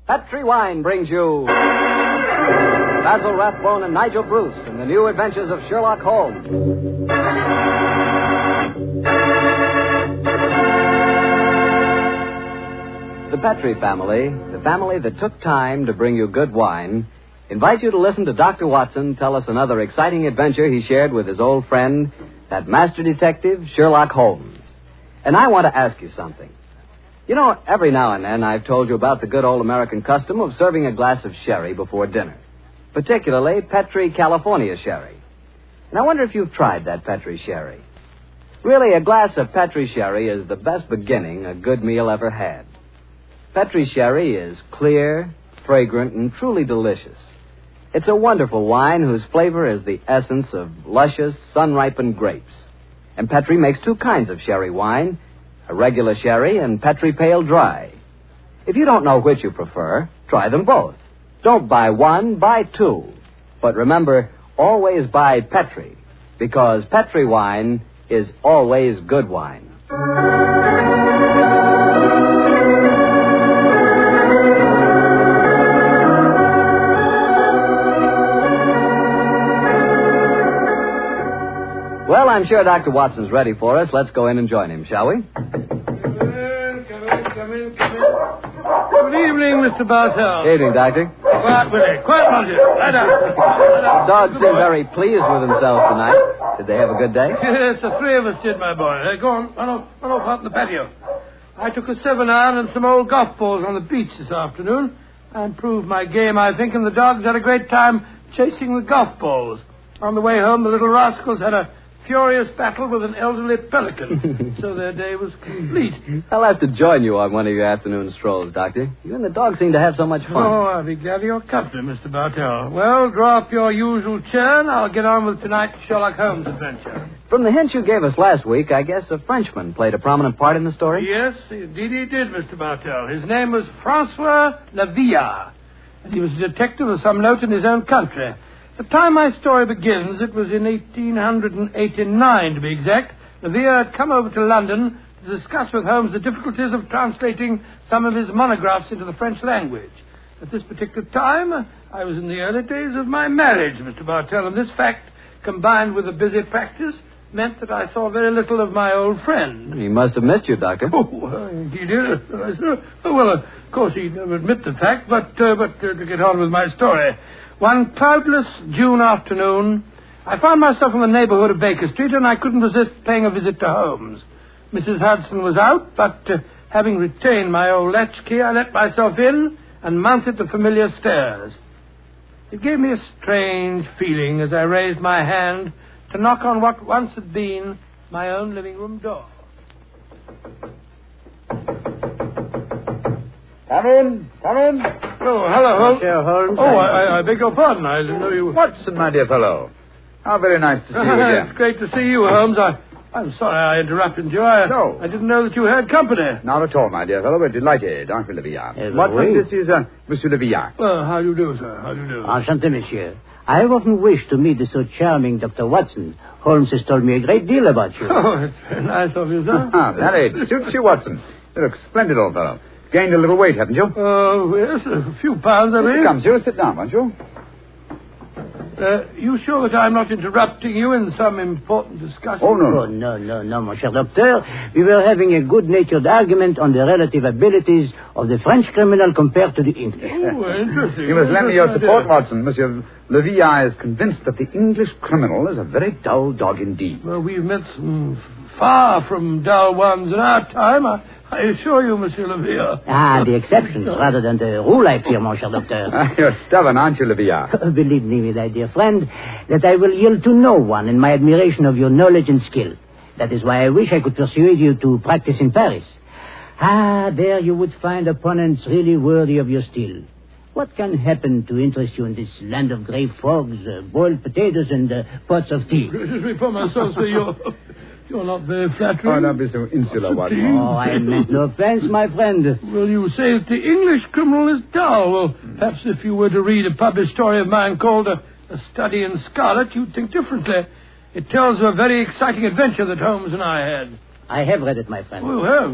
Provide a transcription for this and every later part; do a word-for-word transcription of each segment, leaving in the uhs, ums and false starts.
Petri Wine brings you Basil Rathbone and Nigel Bruce in the new adventures of Sherlock Holmes. The Petri family, the family that took time to bring you good wine, invites you to listen to Doctor Watson tell us another exciting adventure he shared with his old friend, that master detective, Sherlock Holmes. And I want to ask you something. You know, every now and then I've told you about the good old American custom of serving a glass of sherry before dinner, particularly Petri California sherry. And I wonder if you've tried that Petri sherry. Really, a glass of Petri sherry is the best beginning a good meal ever had. Petri sherry is clear, fragrant, and truly delicious. It's a wonderful wine whose flavor is the essence of luscious, sun-ripened grapes. And Petri makes two kinds of sherry wine, a regular sherry and Petri Pale Dry. If you don't know which you prefer, try them both. Don't buy one, buy two. But remember, always buy Petri, because Petri wine is always good wine. Well, I'm sure Doctor Watson's ready for us. Let's go in and join him, shall we? Come in, come in, come in, come in. Good evening, Mister Bartell. Good evening, Doctor. Quiet, Willie. Quiet, Monsieur. Lie down. Lie down. The dogs seem very pleased with themselves tonight. Did they have a good day? Yes, the three of us did, my boy. Uh, go on, run off, run off out in the patio. I took a seven iron and some old golf balls on the beach this afternoon. I improved my game, I think, and the dogs had a great time chasing the golf balls. On the way home, the little rascals had a furious battle with an elderly pelican, so their day was complete. I'll have to join you on one of your afternoon strolls, Doctor. You and the dog seem to have so much fun. Oh, I'll be glad of your company, Mister Bartell. Well, draw up your usual chair, and I'll get on with tonight's Sherlock Holmes adventure. From the hint you gave us last week, I guess a Frenchman played a prominent part in the story? Yes, indeed he did, Mister Bartell. His name was Francois Lavillard, and he was a detective of some note in his own country. The time my story begins, it was in eighteen eighty-nine, to be exact. Lavillard had come over to London to discuss with Holmes the difficulties of translating some of his monographs into the French language. At this particular time, I was in the early days of my marriage, Mister Bartell, and this fact, combined with a busy practice, meant that I saw very little of my old friend. He must have missed you, Doctor. Oh, well, he did. Oh, well, of course, he'd never admit the fact, but, uh, but uh, to get on with my story. One cloudless June afternoon, I found myself in the neighborhood of Baker Street, and I couldn't resist paying a visit to Holmes. Missus Hudson was out, but uh, having retained my old latchkey, I let myself in and mounted the familiar stairs. It gave me a strange feeling as I raised my hand to knock on what once had been my own living room door. Come in, come in. Oh, hello, Holmes. Monsieur Holmes. Oh, I, I beg your pardon. I didn't know you were... Watson, my dear fellow. How very nice to see you again. It's great to see you, Holmes. I, I'm sorry I interrupted you. I, No. I didn't know that you had company. Not at all, my dear fellow. We're delighted, aren't we, Lavillard? Eh, Watson, oui. this is uh, Monsieur Lavillard. Well, how do you do, sir? How do you do? Enchanté, monsieur. I have often wished to meet the so charming Doctor Watson. Holmes has told me a great deal about you. Oh, it's very nice of you, sir. Ah, that it suits you, Watson. You look splendid, old fellow. Gained a little weight, haven't you? Oh, yes, a few pounds, I mean. Come, sir, sit down, won't you? Uh, you sure that I'm not interrupting you in some important discussion? Oh, no, Oh, no, no, no, mon cher docteur. We were having a good-natured argument on the relative abilities of the French criminal compared to the English. Oh, interesting. You must lend me your Interesting support, idea. Watson. Monsieur Lavillard is convinced that the English criminal is a very dull dog indeed. Well, we've met some far from dull ones in our time. I, I assure you, Monsieur Lavillard. Ah, the exceptions rather than the rule, I fear, mon cher docteur. Ah, you're stubborn, aren't you, Lavillard? Believe me, my dear friend, that I will yield to no one in my admiration of your knowledge and skill. That is why I wish I could persuade you to practice in Paris. Ah, there you would find opponents really worthy of your steel. What can happen to interest you in this land of grey fogs, uh, boiled potatoes, and uh, pots of tea? Gracious me for myself, sir, you're, you're not very flattering. Oh, don't be so insular, Watson. Oh, I meant no offense, my friend. Well, you say that the English criminal is dull. Well, perhaps if you were to read a published story of mine called A, a Study in Scarlet, you'd think differently. It tells of a very exciting adventure that Holmes and I had. I have read it, my friend. Oh, you have?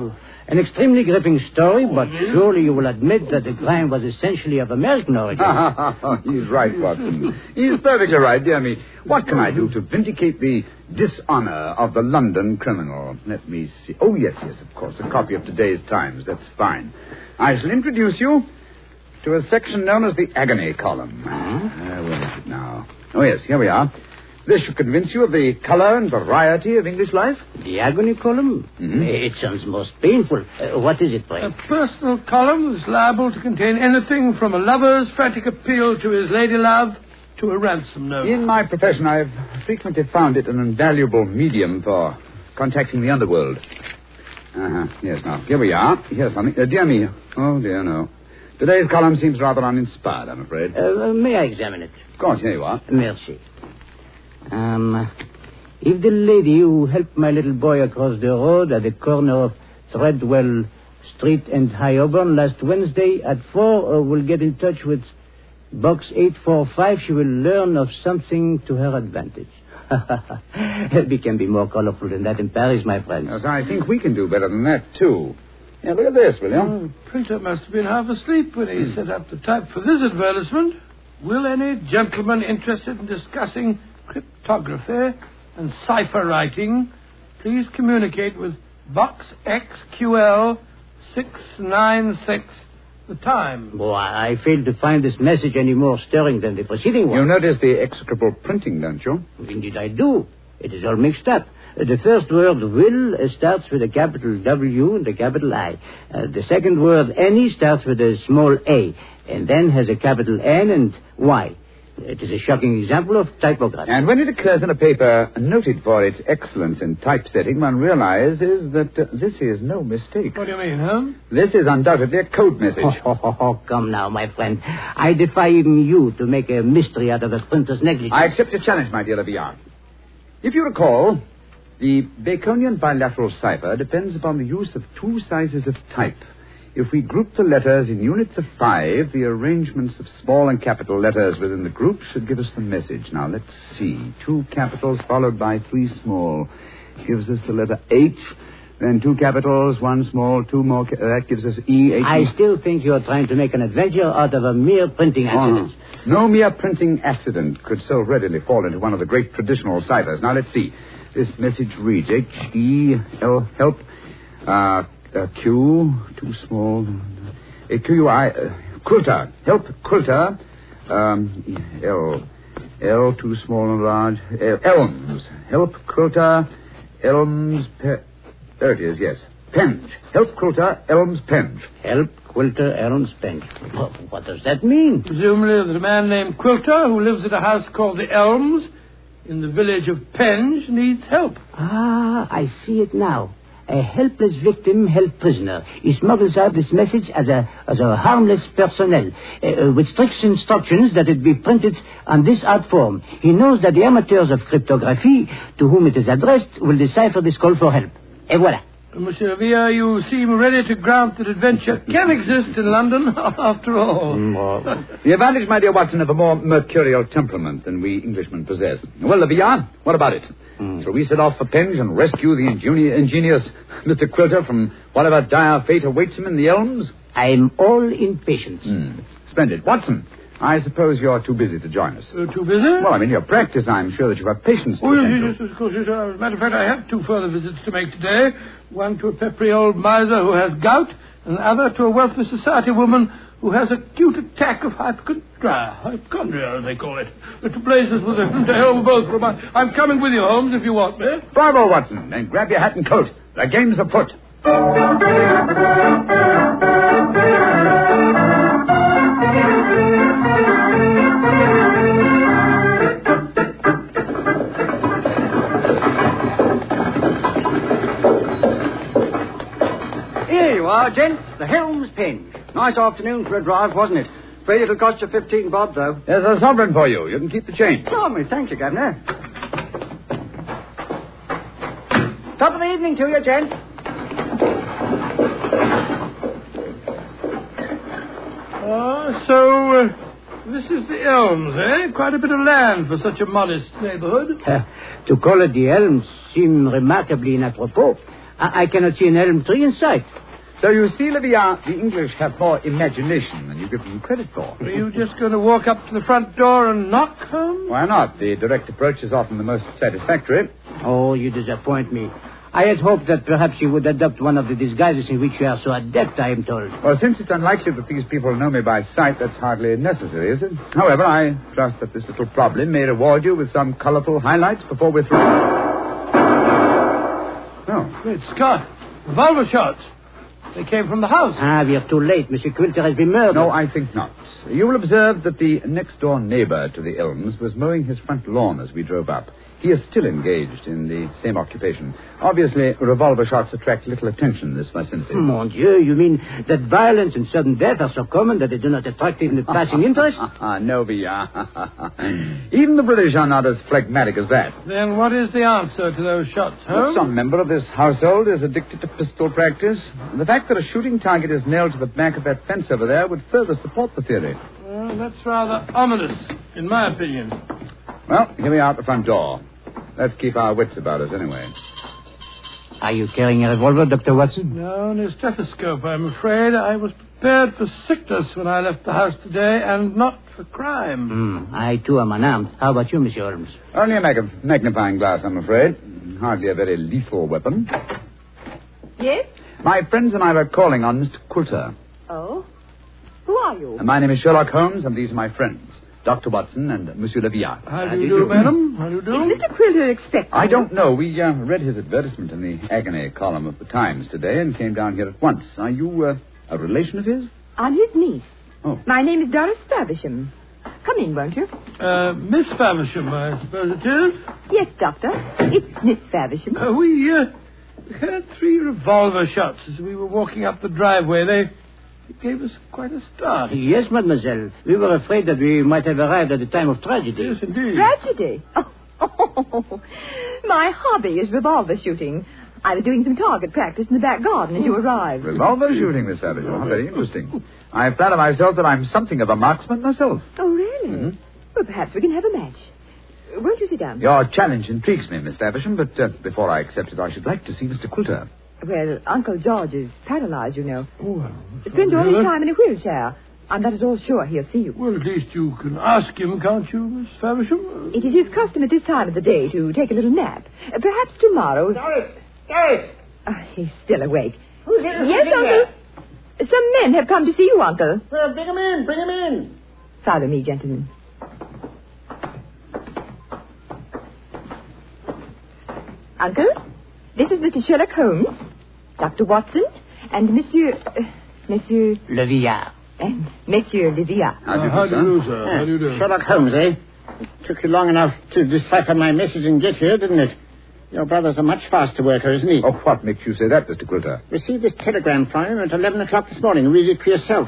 An extremely gripping story, but surely you will admit that the crime was essentially of American origin. He's right, Watson. He's perfectly right, dear me. What can I do to vindicate the dishonor of the London criminal? Let me see. Oh, yes, yes, of course. A copy of today's Times. That's fine. I shall introduce you to a section known as the agony column. Huh? Uh, where is it now? Oh, yes, here we are. This should convince you of the color and variety of English life. The agony column? Mm-hmm. It sounds most painful. Uh, what is it, pray? A personal column is liable to contain anything from a lover's frantic appeal to his lady love to a ransom note. In my profession, I've frequently found it an invaluable medium for contacting the underworld. Uh-huh. Yes, now, here we are. Here's something. Uh, dear me. Oh, dear, no. Today's column seems rather uninspired, I'm afraid. Uh, may I examine it? Of course, here you are. Merci. Um, if the lady who helped my little boy across the road at the corner of Threadwell Street and High Auburn last Wednesday at four uh, will get in touch with Box eight four five, she will learn of something to her advantage. It can be more colorful than that in Paris, my friend. Yes, I think we can do better than that, too. Yeah, look at this, will you? Oh, the printer must have been half asleep when he set up the type for this advertisement. Will any gentleman interested in discussing cryptography and cipher writing please communicate with Box X Q L six nine six, The Time? Boy, I fail to find this message any more stirring than the preceding one. You notice the execrable printing, don't you? Indeed I do. It is all mixed up. Uh, the first word, will, uh, starts with a capital W and a capital I. Uh, the second word, any, starts with a small a, and then has a capital N and Y. It is a shocking example of typography. And when it occurs in a paper noted for its excellence in typesetting, one realizes that uh, this is no mistake. What do you mean, huh? This is undoubtedly a code message. Oh, oh, oh, oh, come now, my friend. I defy even you to make a mystery out of a printer's negligence. I accept your challenge, my dear Leviard. If you recall, the Baconian bilateral cipher depends upon the use of two sizes of type. If we group the letters in units of five, the arrangements of small and capital letters within the group should give us the message. Now, let's see. Two capitals followed by three small gives us the letter H. Then two capitals, one small, two more. Ca- that gives us E. H. I still think you are trying to make an adventure out of a mere printing accident. Oh, no mere printing accident could so readily fall into one of the great traditional ciphers. Now, let's see. This message reads H E L, help, uh, uh, Q, too small, uh, Q U I, uh, Quilter, help, Quilter, um, L, L, too small and large, uh, Elms, help, Quilter, Elms, pe- there it is, yes, Penge, help, Quilter, Elms, Penge. Help, Quilter, Elms, Penge. What does that mean? Presumably that a man named Quilter, who lives at a house called the Elms, in the village of Penge, needs help. Ah, I see it now. A helpless victim held prisoner. He smuggles out this message as a as a harmless personnel, uh, with strict instructions that it be printed on this art form. He knows that the amateurs of cryptography, to whom it is addressed, will decipher this call for help. Et voilà. Monsieur Villa, you seem ready to grant that adventure can exist in London, after all. Mm. The advantage, my dear Watson, of a more mercurial temperament than we Englishmen possess. Well, Leviard, what about it? Mm. Shall we set off for Penge and rescue the ingeni- ingenious Mister Quilter from whatever dire fate awaits him in the Elms? I'm all impatience. Mm. Splendid. Watson, I suppose you're too busy to join us. Uh, too busy? Well, I mean, your practice, I'm sure that you have patience to Oh, yes, attend yes, to. yes, of course, yes. As a matter of fact, I have two further visits to make today. One to a peppery old miser who has gout, and the other to a wealthy society woman who has acute attack of hypochondria. Hypochondria, as they call it. To blazes with them, to hell with both of them. I'm coming with you, Holmes, if you want me. Bravo, Watson. Then grab your hat and coat. The game's afoot. Here you are, gents. The Helms Penge. Nice afternoon for a drive, wasn't it? Afraid it'll cost you fifteen bob, though. There's a sovereign for you. You can keep the change. Charming. Thank you, Governor. Top of the evening to you, gents. Ah, so, uh, this is the Elms, eh? Quite a bit of land for such a modest neighborhood. Uh, to call it the Elms seems remarkably inappropriate. I-, I cannot see an elm tree in sight. So you see, Livia, the English have more imagination than you give them credit for. Are you just going to walk up to the front door and knock, Holmes? Why not? The direct approach is often the most satisfactory. Oh, you disappoint me. I had hoped that perhaps you would adopt one of the disguises in which you are so adept, I am told. Well, since it's unlikely that these people know me by sight, that's hardly necessary, is it? However, I trust that this little problem may reward you with some colorful highlights before we're through. Oh. Great Scott. Revolver shots. They came from the house. Ah, we are too late. Monsieur Quilter has been murdered. No, I think not. You will observe that the next-door neighbor to the Elms was mowing his front lawn as we drove up. He is still engaged in the same occupation. Obviously, revolver shots attract little attention in this vicinity. Mon Dieu, you mean that violence and sudden death are so common that they do not attract even the passing interest? No, Villa. Even the British are not as phlegmatic as that. Then what is the answer to those shots, Holmes? Some member of this household is addicted to pistol practice. The fact that a shooting target is nailed to the back of that fence over there would further support the theory. Well, that's rather ominous, in my opinion. Well, here we are at the front door. Let's keep our wits about us anyway. Are you carrying a revolver, Doctor Watson? No, only a stethoscope, I'm afraid. I was prepared for sickness when I left the house today, and not for crime. Mm, I, too, am unarmed. How about you, Monsieur Holmes? Only a mag- magnifying glass, I'm afraid. Hardly a very lethal weapon. Yes? My friends and I were calling on Mister Quilter. Oh? Who are you? And my name is Sherlock Holmes, and these are my friends, Doctor Watson and Monsieur Levillard. How do you do, madam? How do you do? Is Mister Quilter expecting I you? don't know. We uh, read his advertisement in the agony column of the Times today and came down here at once. Are you uh, a relation of his? I'm his niece. Oh. My name is Doris Faversham. Come in, won't you? Uh, Miss Faversham, I suppose it is. Yes, Doctor. It's Miss Faversham. Uh, we, uh, we heard three revolver shots as we were walking up the driveway. They... It gave us quite a start. Yes, mademoiselle. We were afraid that we might have arrived at the time of tragedy. Yes, indeed. Tragedy? Oh, my hobby is revolver shooting. I was doing some target practice in the back garden as you arrived. Revolver shooting, Miss Faversham. How very interesting. I flatter myself that I'm something of a marksman myself. Oh, really? Mm-hmm. Well, perhaps we can have a match. Won't you sit down? Your challenge intrigues me, Miss Faversham, but uh, before I accept it, I should like to see Mister Quilter. Well, Uncle George is paralyzed, you know. Oh, well, Spends all his time in a wheelchair. I'm not at all sure he'll see you. Well, at least you can ask him, can't you, Miss Faversham? It is his custom at this time of the day to take a little nap. Uh, perhaps tomorrow... Doris! Doris! Uh, he's still awake. Who's here Yes, sitting Uncle. there? Some men have come to see you, Uncle. Well, bring him in. Bring him in. Follow me, gentlemen. Uncle, this is Mister Sherlock Holmes, Doctor Watson, and Monsieur... Uh, Monsieur... Le Villard. And Monsieur Livia. How do you Uh, how do, do you sir? do, sir? How do you do? Sherlock Holmes, eh? It took you long enough to decipher my message and get here, didn't it? Your brother's a much faster worker, isn't he? Oh, what makes you say that, Mister Quilter? Received this telegram from him at eleven o'clock this morning. Read it for yourself.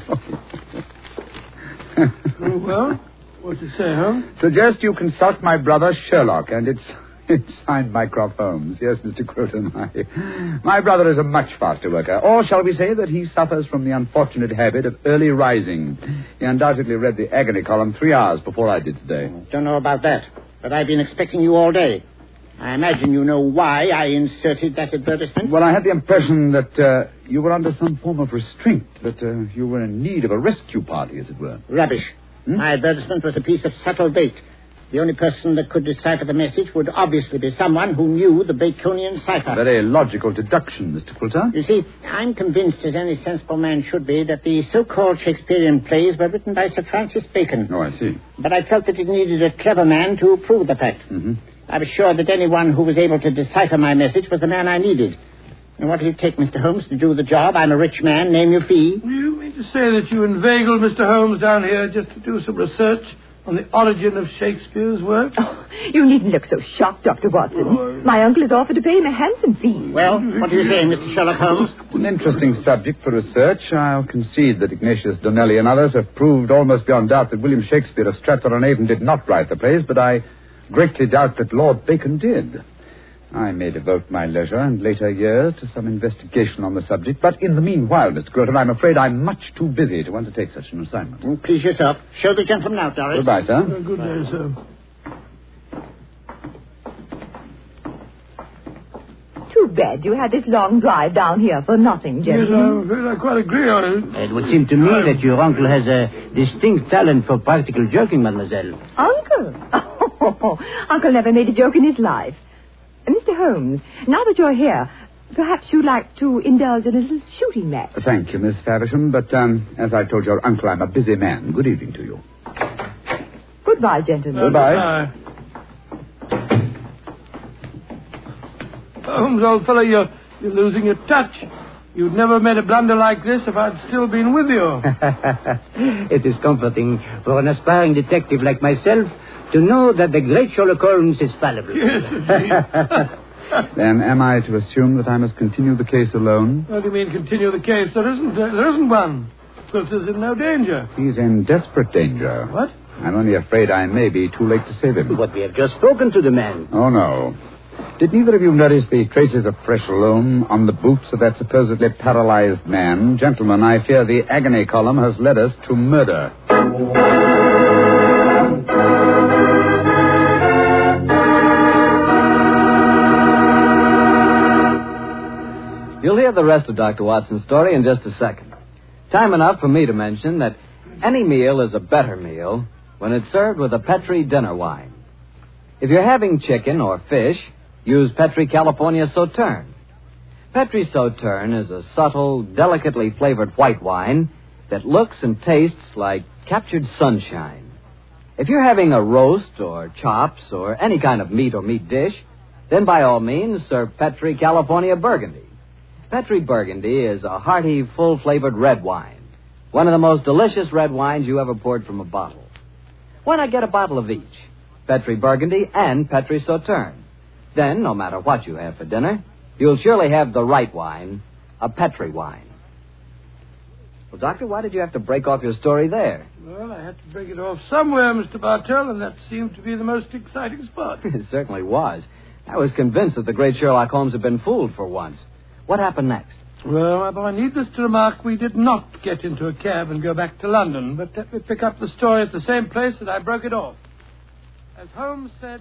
Oh, well, what's it say, Holmes? Suggest you consult my brother Sherlock, and it's it's signed Mycroft Holmes. Yes, Mister Quilter, my, my brother is a much faster worker. Or shall we say that he suffers from the unfortunate habit of early rising. He undoubtedly read the agony column three hours before I did today. Don't know about that, but I've been expecting you all day. I imagine you know why I inserted that advertisement. Well, I had the impression that uh, you were under some form of restraint, that uh, you were in need of a rescue party, as it were. Rubbish. Hmm? My advertisement was a piece of subtle bait. The only person that could decipher the message would obviously be someone who knew the Baconian cipher. Very logical deduction, Mister Quilter. You see, I'm convinced, as any sensible man should be, that the so-called Shakespearean plays were written by Sir Francis Bacon. Oh, I see. But I felt that it needed a clever man to prove the fact. Mm-hmm. I was sure that anyone who was able to decipher my message was the man I needed. And what do you take, Mister Holmes, to do the job? I'm a rich man. Name your fee. You mean to say that you inveigled Mister Holmes down here just to do some research on the origin of Shakespeare's work? Oh, you needn't look so shocked, Doctor Watson. Oh, My uncle has offered to pay him a handsome fee. Well, what do you say, Mister Sherlock Holmes? An interesting subject for research. I'll concede that Ignatius Donnelly and others have proved almost beyond doubt that William Shakespeare of Stratford-on-Avon did not write the plays, but I greatly doubt that Lord Bacon did. I may devote my leisure and later years to some investigation on the subject, but in the meanwhile, Mister Quilter, I'm afraid I'm much too busy to undertake such an assignment. Oh, please yourself. Show the gentleman out, Doris. Goodbye, sir. Uh, good day, sir. Too bed you had this long drive down here for nothing, Yes, gentlemen. I'm afraid I quite agree on it. It would seem to me that your uncle has a distinct talent for practical joking, mademoiselle. Uncle? Oh, Uncle never made a joke in his life. Uh, Mister Holmes, now that you're here, perhaps you'd like to indulge in a little shooting match. Thank you, Miss Faversham, but um, as I told your uncle, I'm a busy man. Good evening to you. Goodbye, gentlemen. Goodbye. Holmes, old fellow, you're, you're losing your touch. You'd never made a blunder like this if I'd still been with you. It is comforting for an aspiring detective like myself to know that the great Sherlock Holmes is fallible. Yes, indeed. Then am I to assume that I must continue the case alone? What do you mean, continue the case? There isn't, uh, there isn't one. Quilter's in no danger. He's in desperate danger. What? I'm only afraid I may be too late to save him. But we have just spoken to the man. Oh, no. Did neither of you notice the traces of fresh loam on the boots of that supposedly paralyzed man? Gentlemen, I fear the agony column has led us to murder. You'll hear the rest of Doctor Watson's story in just a second. Time enough for me to mention that any meal is a better meal when it's served with a Petri dinner wine. If you're having chicken or fish, use Petri California Sauterne. Petri Sauterne is a subtle, delicately flavored white wine that looks and tastes like captured sunshine. If you're having a roast or chops or any kind of meat or meat dish, then by all means serve Petri California Burgundy. Petri Burgundy is a hearty, full-flavored red wine. One of the most delicious red wines you ever poured from a bottle. Why not get a bottle of each? Petri Burgundy and Petri Sauterne. Then, no matter what you have for dinner, you'll surely have the right wine, a Petri wine. Well, Doctor, why did you have to break off your story there? Well, I had to break it off somewhere, Mister Bartell, and that seemed to be the most exciting spot. It certainly was. I was convinced that the great Sherlock Holmes had been fooled for once. What happened next? Well, my boy, needless to remark, we did not get into a cab and go back to London, but let me pick up the story at the same place that I broke it off. As Holmes said...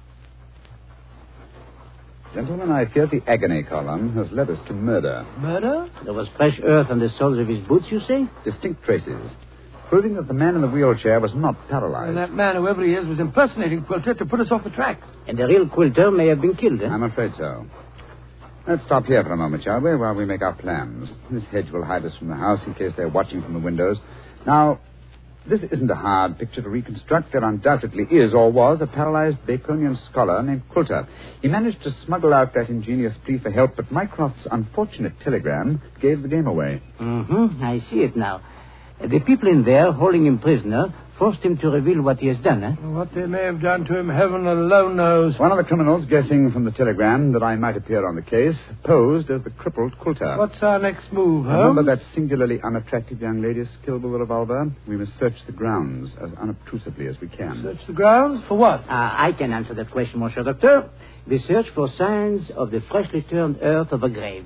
Gentlemen, I fear the agony column has led us to murder. Murder? There was fresh earth on the soles of his boots, you say? Distinct traces, proving that the man in the wheelchair was not paralyzed. And that man, whoever he is, was impersonating Quilter to put us off the track. And the real Quilter may have been killed, eh? I'm afraid so. Let's stop here for a moment, shall we, while we make our plans. This hedge will hide us from the house in case they're watching from the windows. Now, this isn't a hard picture to reconstruct. There undoubtedly is, or was, a paralyzed Baconian scholar named Quilter. He managed to smuggle out that ingenious plea for help, but Mycroft's unfortunate telegram gave the game away. Mm-hmm. I see it now. The people in there, holding him prisoner, forced him to reveal what he has done, eh? What they may have done to him, heaven alone knows. One of the criminals, guessing from the telegram that I might appear on the case, posed as the crippled Quilter. What's our next move, Holmes? Remember that singularly unattractive young lady skilled with a revolver? We must search the grounds as unobtrusively as we can. Search the grounds? For what? Uh, I can answer that question, Monsieur Doctor. We search for signs of the freshly turned earth of a grave.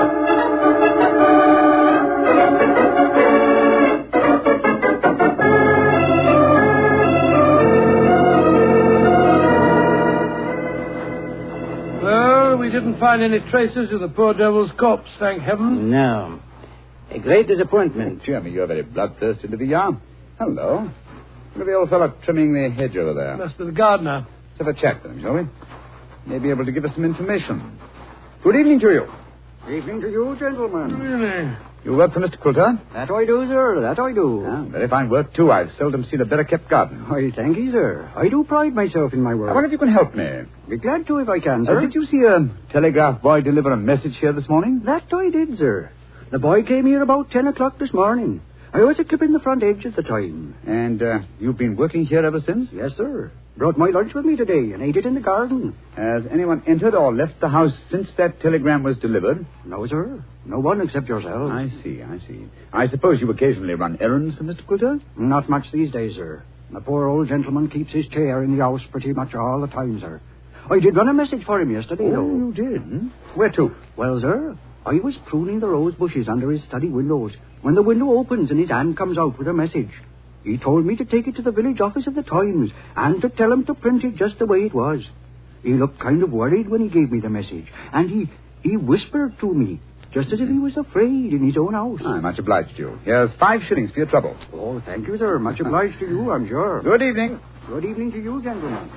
We didn't find any traces of the poor devil's corpse, thank heaven. No. A great disappointment. Cheer me, you're very bloodthirsty, Livia. Hello. Look at the old fellow trimming the hedge over there. Must be the gardener. Let's have a chat with him, shall we? May be able to give us some information. Good evening to you. Evening to you, gentlemen. Really? You work for Mister Quilter? That I do, sir. That I do. Ah, very fine work, too. I've seldom seen a better-kept garden. I thank you, sir. I do pride myself in my work. I wonder if you can help me. Be glad to if I can, sir. Uh, did you see a telegraph boy deliver a message here this morning? That I did, sir. The boy came here about ten o'clock this morning. I was a clipping the front edge at the time. And uh, you've been working here ever since? Yes, sir. Brought my lunch with me today and ate it in the garden. Has anyone entered or left the house since that telegram was delivered? No, sir. No one except yourself. I see, I see. I suppose you occasionally run errands for Mister Quilter? Not much these days, sir. The poor old gentleman keeps his chair in the house pretty much all the time, sir. I did run a message for him yesterday, Oh, though. you did? Hmm? Where to? Well, sir, I was pruning the rose bushes under his study windows when the window opens and his hand comes out with a message. He told me to take it to the village office of the Times and to tell him to print it just the way it was. He looked kind of worried when he gave me the message, and he He whispered to me, just as if he was afraid in his own house. I'm much obliged to you. Here's five shillings for your trouble. Oh, thank you, sir. Much obliged to you, I'm sure. Good evening. Good evening to you, gentlemen.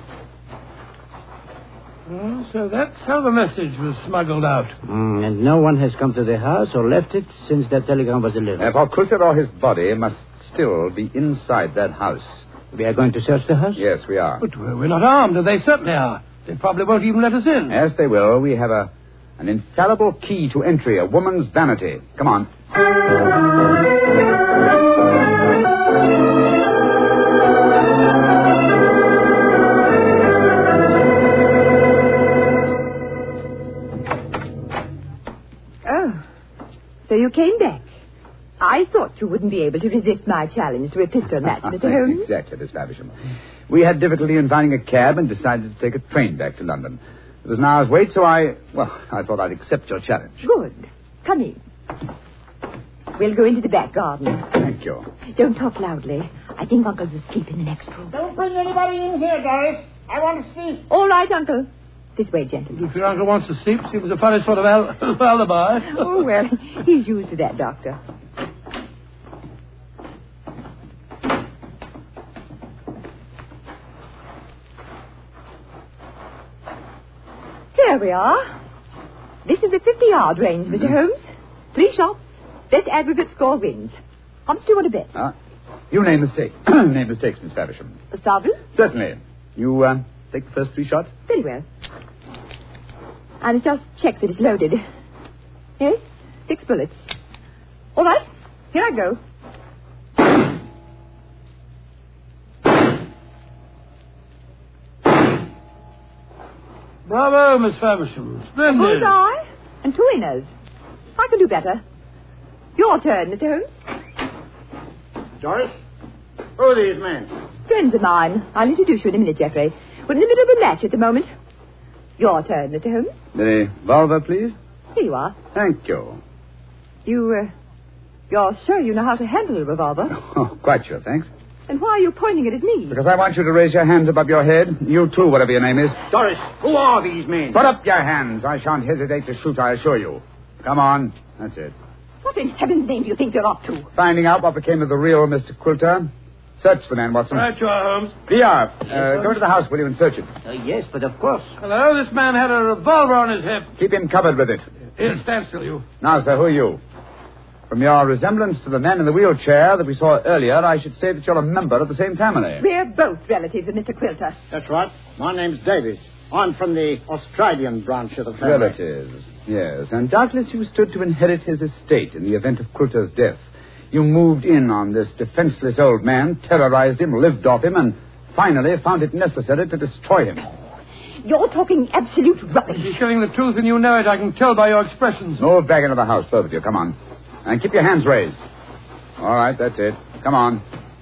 Well, so that's how the message was smuggled out. Mm, and no one has come to the house or left it since that telegram was delivered. Therefore, Coulter or his body must still be inside that house. We are going to search the house? Yes, we are. But we're not armed, and they certainly are. They probably won't even let us in. Yes, they will. We have a an infallible key to entry, a woman's vanity. Come on. Oh, so you came back. I thought you wouldn't be able to resist my challenge to a pistol match, Mister Holmes. Exactly, Miss Faversham. We had difficulty in finding a cab and decided to take a train back to London. It was an hour's wait, so I, well, I thought I'd accept your challenge. Good. Come in. We'll go into the back garden. Thank you. Don't talk loudly. I think Uncle's asleep in the next room. Don't bring anybody in here, Doris. I want to see. All right, Uncle. This way, gentlemen. If your uncle wants to sleep, seems a funny sort of al- alibi. Oh, well, he's used to that, Doctor. Here we are. This is the fifty-yard range, Mister Mm-hmm. Holmes. Three shots. Best aggregate score wins. How much do you want to bet? Ah, you name the stake. Name the stakes, Miss Faversham. A sovereign? Certainly. You uh, take the first three shots? Very well. I must just check that it's loaded. Yes, six bullets. All right, here I go. Bravo, Miss Faversham. Splendid. Bullseye and two winners. I can do better. Your turn, Mister Holmes. Doris, who are these men? Friends of mine. I'll introduce you in a minute, Geoffrey. We're in the middle of a match at the moment. Your turn, Mister Holmes. The revolver, please. Here you are. Thank you. You, uh, you're sure you know how to handle a revolver? Oh, quite sure, thanks. And why are you pointing it at me? Because I want you to raise your hands above your head. You too, whatever your name is. Doris, who are these men? Put up your hands. I shan't hesitate to shoot, I assure you. Come on. That's it. What in heaven's name do you think you're up to? Finding out what became of the real Mister Quilter. Search the man, Watson. Right you are, Holmes. V R, uh, go to the house, will you, and search it. Uh, yes, but of course. Hello, this man had a revolver on his hip. Keep him covered with it. Here, stand still, you. Now, sir, who are you? From your resemblance to the man in the wheelchair that we saw earlier, I should say that you're a member of the same family. We're both relatives of Mister Quilter. That's right. My name's Davies. I'm from the Australian branch of the family. Relatives, yes. And doubtless you stood to inherit his estate in the event of Quilter's death. You moved in on this defenseless old man, terrorized him, lived off him, and finally found it necessary to destroy him. You're talking absolute rubbish. You're telling the truth and you know it. I can tell by your expressions. Move back into the house, both of you. Come on. And keep your hands raised. All right, that's it. Come on.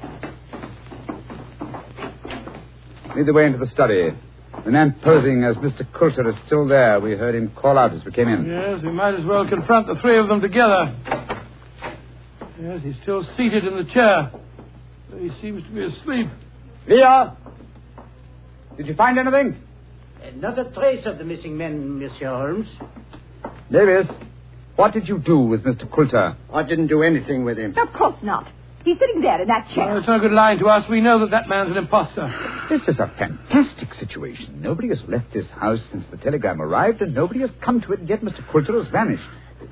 Lead the way into the study. The man posing as Mister Quilter is still there. We heard him call out as we came in. Yes, we might as well confront the three of them together. Yes, he's still seated in the chair. He seems to be asleep. Leah! Did you find anything? Uh, not a trace of the missing men, Monsieur Holmes. Davis, what did you do with Mister Quilter? I didn't do anything with him. Of course not. He's sitting there in that chair. Well, it's no good lying to us. We know that that man's an imposter. This is a fantastic situation. Nobody has left this house since the telegram arrived, and nobody has come to it, and yet Mister Quilter has vanished.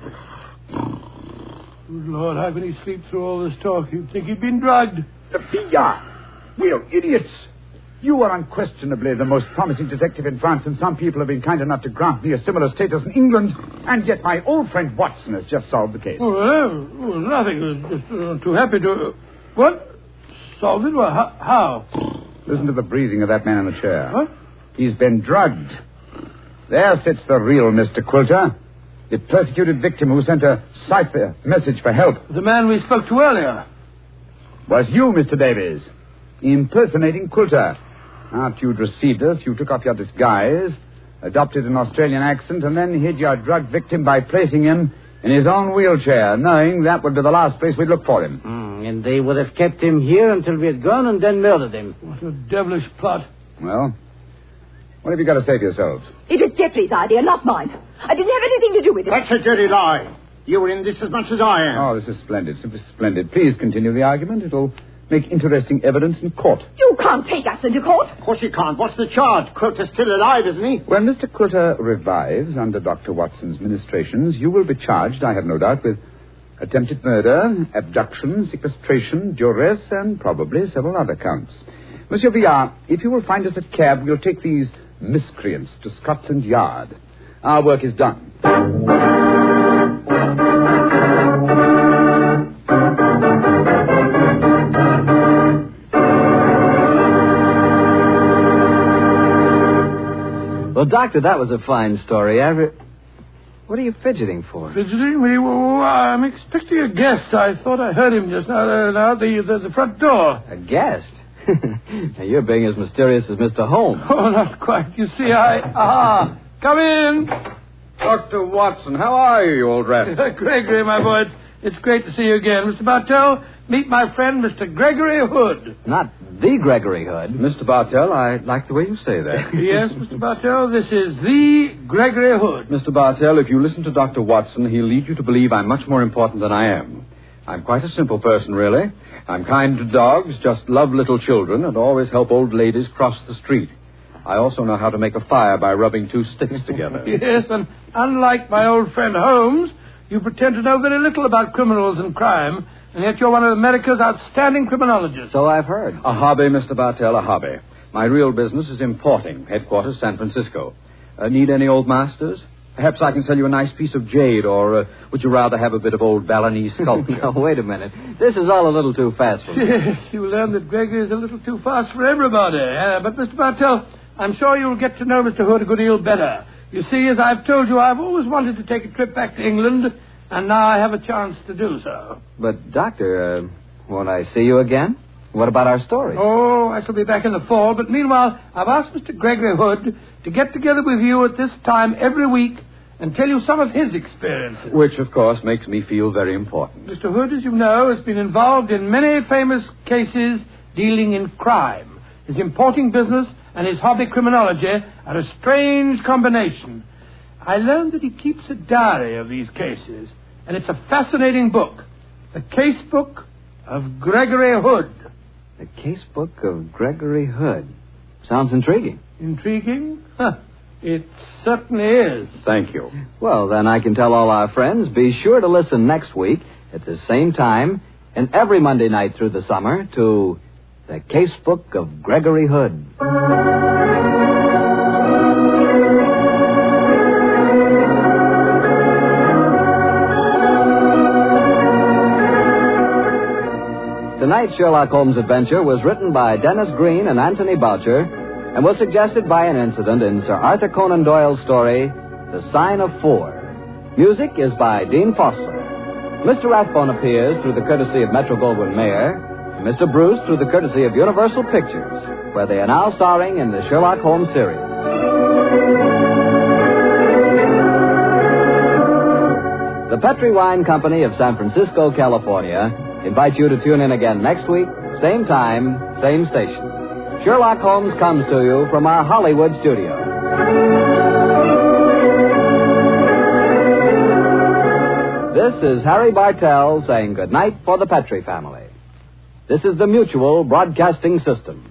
Good Lord, how can he sleep through all this talk? You'd think he'd been drugged. Sophia! We are idiots. You are unquestionably the most promising detective in France, and some people have been kind enough to grant me a similar status in England, and yet my old friend Watson has just solved the case. Oh, well, well nothing. Just uh, too happy to... What? Solved it? Well, how? Listen to the breathing of that man in the chair. What? He's been drugged. There sits the real Mister Quilter, the persecuted victim who sent a cipher message for help. The man we spoke to earlier. Was you, Mister Davies, impersonating Quilter. After you'd received us, you took off your disguise, adopted an Australian accent, and then hid your drug victim by placing him in his own wheelchair, knowing that would be the last place we'd look for him. Mm, and they would have kept him here until we had gone and then murdered him. What a devilish plot. Well, What have you got to say for yourselves? It was Jeffrey's idea, not mine. I didn't have anything to do with it. That's a dirty lie. You were in this as much as I am. Oh, this is splendid, simply splendid. Please continue the argument. It'll make interesting evidence in court. You can't take us into court. Of course you can't. What's the charge? Quilter's still alive, isn't he? When Mister Quilter revives under Doctor Watson's ministrations, you will be charged, I have no doubt, with attempted murder, abduction, sequestration, duress, and probably several other counts. Monsieur Villard, if you will find us a cab, we'll take these miscreants to Scotland Yard. Our work is done. Well, Doctor, that was a fine story. I re- What are you fidgeting for? Fidgeting? We, well, I'm expecting a guest. I thought I heard him just now. Uh, now the, the, the front door. A guest? Now, you're being as mysterious as Mister Holmes. Oh, not quite. You see, I... Ah, come in. Doctor Watson, how are you, you old rascal? Gregory, my boy, it's, it's great to see you again. Mister Bartell, meet my friend, Mister Gregory Hood. Not the Gregory Hood. Mister Bartell, I like the way you say that. Yes, Mister Bartell, this is the Gregory Hood. Mister Bartell, if you listen to Doctor Watson, he'll lead you to believe I'm much more important than I am. I'm quite a simple person, really. I'm kind to dogs, just love little children, and always help old ladies cross the street. I also know how to make a fire by rubbing two sticks together. Yes, and unlike my old friend Holmes, you pretend to know very little about criminals and crime, and yet you're one of America's outstanding criminologists. So I've heard. A hobby, Mister Bartell, a hobby. My real business is importing, headquarters San Francisco. Uh, need any old masters? Perhaps I can sell you a nice piece of jade, or uh, would you rather have a bit of old Balinese sculpture? Now, wait a minute. This is all a little too fast for me. Yes, you learn that Gregory is a little too fast for everybody. Uh, but, Mister Bartell, I'm sure you'll get to know Mister Hood a good deal better. You see, as I've told you, I've always wanted to take a trip back to England, and now I have a chance to do so. But, Doctor, uh, won't I see you again? What about our story? Oh, I shall be back in the fall, but meanwhile, I've asked Mister Gregory Hood to get together with you at this time every week and tell you some of his experiences. Which, of course, makes me feel very important. Mister Hood, as you know, has been involved in many famous cases dealing in crime. His importing business and his hobby criminology are a strange combination. I learned that he keeps a diary of these cases, and it's a fascinating book. The Case Book of Gregory Hood. The Case Book of Gregory Hood. Sounds intriguing. Intriguing? Huh. It certainly is. Thank you. Well, then I can tell all our friends, be sure to listen next week at the same time and every Monday night through the summer to The Case Book of Gregory Hood. Tonight's Sherlock Holmes adventure was written by Dennis Green and Anthony Boucher and was suggested by an incident in Sir Arthur Conan Doyle's story, The Sign of Four. Music is by Dean Fossler. Mister Rathbone appears through the courtesy of Metro-Goldwyn-Mayer, and Mister Bruce through the courtesy of Universal Pictures, where they are now starring in the Sherlock Holmes series. The Petri Wine Company of San Francisco, California, invites you to tune in again next week, same time, same station. Sherlock Holmes comes to you from our Hollywood studios. This is Harry Bartell saying goodnight for the Petri family. This is the Mutual Broadcasting System.